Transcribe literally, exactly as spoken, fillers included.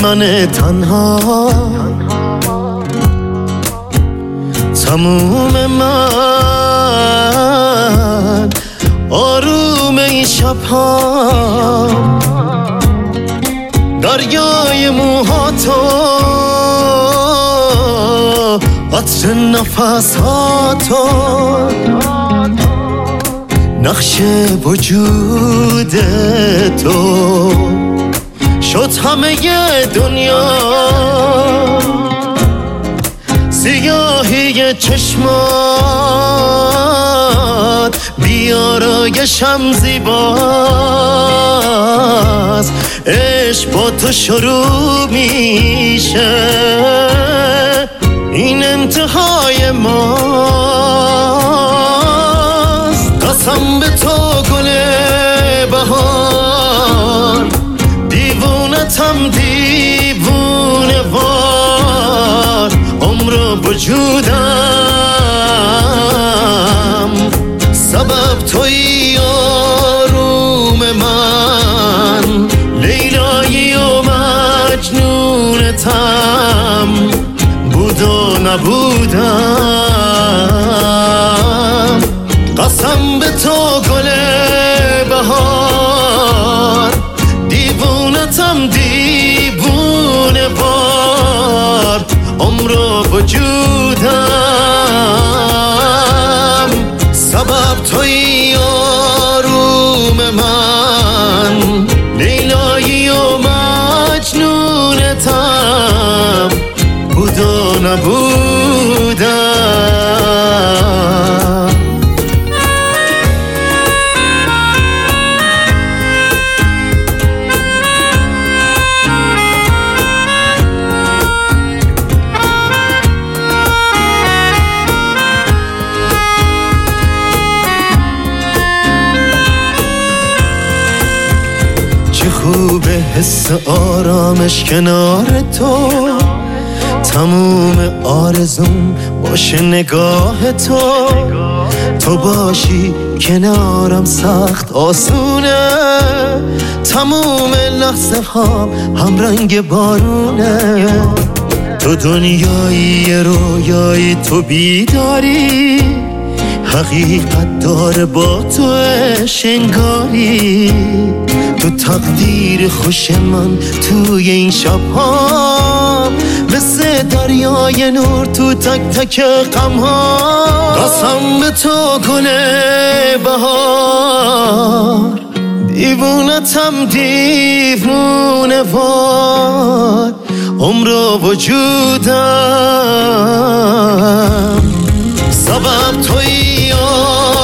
من تنها، تموم من آروم این شبها، دریای موهاتو، عطر نفساتو، نقش وجود تو شد همه دنیا، سیاهی چشمات بیارایشم زیباست، عشق با تو شروع میشه، این انتهای ماست. قسم به تو گل بهار، دیوونتم دیوونه وار، عمر و وجودم سبب تویی، آروم من لیلایی و مجنونتم، بود و نبودم. قسم به تو گل بهار، دیوونتم دیوونه وار، عمر و وجودم سبب تویی، آروم من لیلایی و مجنونتم، بود و نبودم. چه خوبه حس آرامش کنار تو، تموم آرزوم باشه نگاه تو، تو باشی کنارم سخت آسونه، تموم لحظه ها هم رنگ بارونه، تو دنیایی رویایی، تو بیداری، حقیقت داره با تو شنگاری، تو تقدیر خوش من توی این شبها، مثل دریای نور تو تک تک غمها. قسم به تو گل بهار، دیوونتم دیوونه وار، عمر و وجودم سبب تویی،